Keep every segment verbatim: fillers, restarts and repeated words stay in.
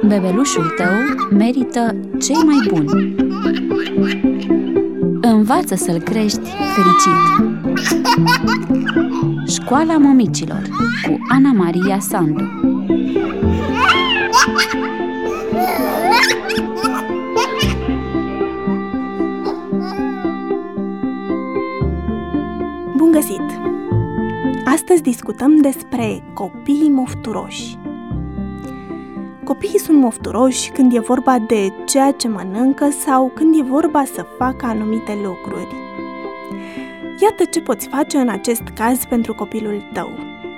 Bebelușul tău merită cei mai buni. Învață să-l crești fericit. Școala Mămicilor cu Ana Maria Sandu. Bun găsit! Astăzi discutăm despre copiii mofturoși. Copiii sunt mofturoși când e vorba de ceea ce mănâncă sau când e vorba să facă anumite lucruri. Iată ce poți face în acest caz pentru copilul tău.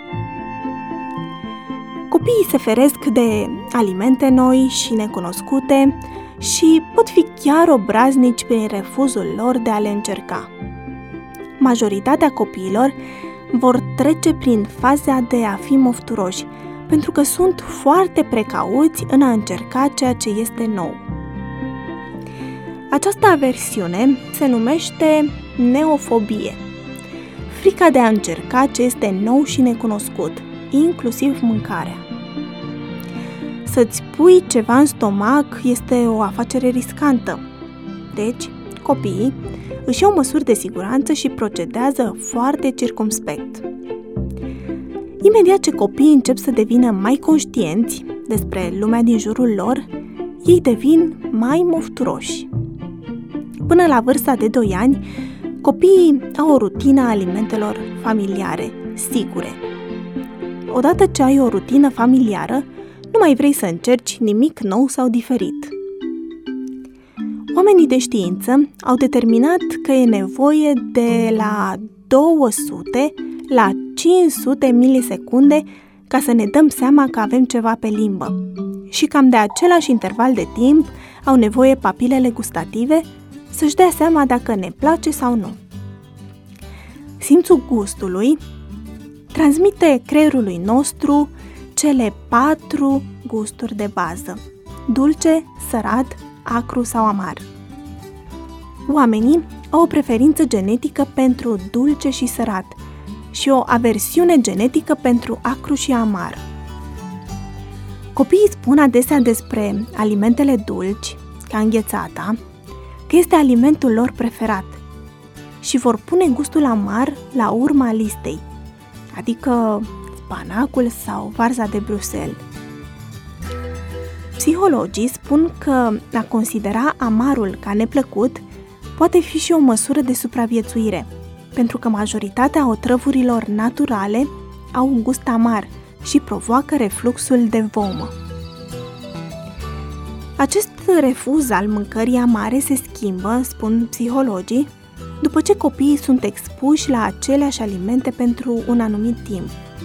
Copiii se feresc de alimente noi și necunoscute și pot fi chiar obraznici prin refuzul lor de a le încerca. Majoritatea copiilor vor trece prin faza de a fi mofturoși, pentru că sunt foarte precauți în a încerca ceea ce este nou. Această aversiune se numește neofobie, frica de a încerca ce este nou și necunoscut, inclusiv mâncarea. Să-ți pui ceva în stomac este o afacere riscantă, deci copiii își iau măsuri de siguranță și procedează foarte circumspect. Imediat ce copiii încep să devină mai conștienți despre lumea din jurul lor, ei devin mai mofturoși. Până la vârsta de doi ani, copiii au o rutină a alimentelor familiare, sigure. Odată ce ai o rutină familiară, nu mai vrei să încerci nimic nou sau diferit. Oamenii de știință au determinat că e nevoie de la două sute la cinci sute milisecunde ca să ne dăm seama că avem ceva pe limbă și cam de același interval de timp au nevoie papilele gustative să-și dea seama dacă ne place sau nu. Simțul gustului transmite creierului nostru cele patru gusturi de bază: dulce, sărat, acru sau amar. Oamenii au o preferință genetică pentru dulce și sărat și o aversiune genetică pentru acru și amar. Copiii spun adesea despre alimentele dulci, ca înghețata, că este alimentul lor preferat și vor pune gustul amar la urma listei, adică spanacul sau varza de Bruxelles. Psihologii spun că a considera amarul ca neplăcut poate fi și o măsură de supraviețuire, pentru că majoritatea otrăvurilor naturale au un gust amar și provoacă refluxul de vomă. Acest refuz al mâncării amare se schimbă, spun psihologii, după ce copiii sunt expuși la aceleași alimente pentru un anumit timp.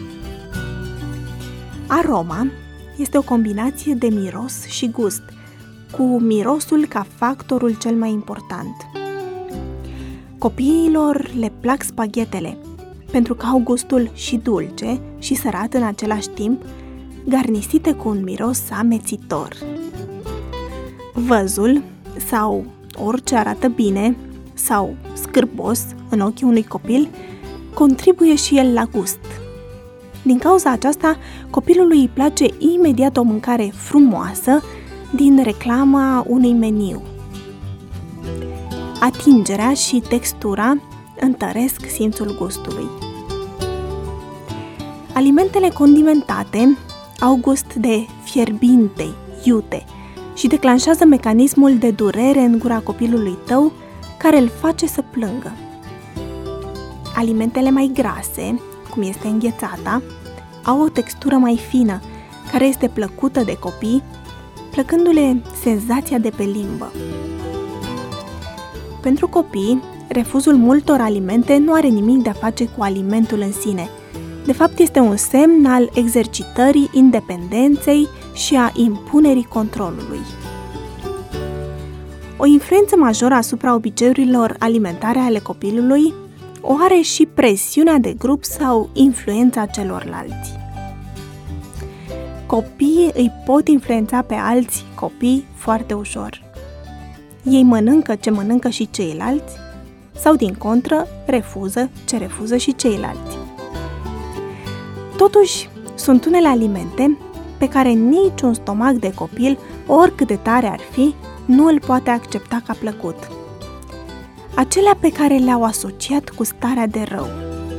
Aroma este o combinație de miros și gust, cu mirosul ca factorul cel mai important. Copiilor le plac spaghetele, pentru că au gustul și dulce și sărat în același timp, garnisite cu un miros amețitor. Văzul, sau orice arată bine, sau scârbos în ochii unui copil, contribuie și el la gust. Din cauza aceasta, copilului îi place imediat o mâncare frumoasă din reclama unui meniu. Atingerea și textura întăresc simțul gustului. Alimentele condimentate au gust de fierbinte, iute și declanșează mecanismul de durere în gura copilului tău, care îl face să plângă. Alimentele mai grase, cum este înghețata, au o textură mai fină, care este plăcută de copii, plăcându-le senzația de pe limbă. Pentru copii, refuzul multor alimente nu are nimic de a face cu alimentul în sine. De fapt, este un semn al exercitării independenței și a impunerii controlului. O influență majoră asupra obiceiurilor alimentare ale copilului o are și presiunea de grup sau influența celorlalți. Copiii îi pot influența pe alți copii foarte ușor. Ei mănâncă ce mănâncă și ceilalți sau, din contră, refuză ce refuză și ceilalți. Totuși, sunt unele alimente pe care niciun stomac de copil, oricât de tare ar fi, nu îl poate accepta ca plăcut. Acelea pe care le-au asociat cu starea de rău.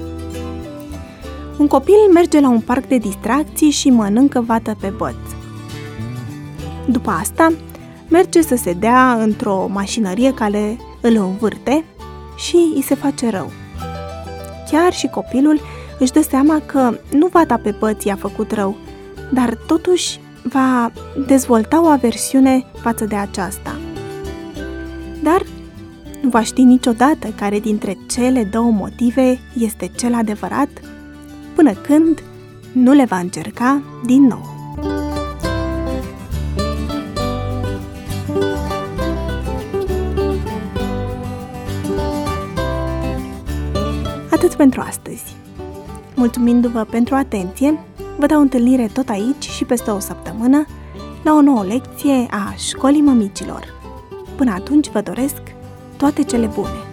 Un copil merge la un parc de distracții și mănâncă vată pe băț. După asta, merge să se dea într-o mașinărie care îl învârte și îi se face rău. Chiar și copilul își dă seama că nu vata pe băț i-a făcut rău, dar totuși va dezvolta o aversiune față de aceasta. Dar nu va ști niciodată care dintre cele două motive este cel adevărat, până când nu le va încerca din nou. Atât pentru astăzi. Mulțumindu-vă pentru atenție, vă dau întâlnire tot aici și peste o săptămână la o nouă lecție a Școlii Mămicilor. Până atunci vă doresc toate cele bune!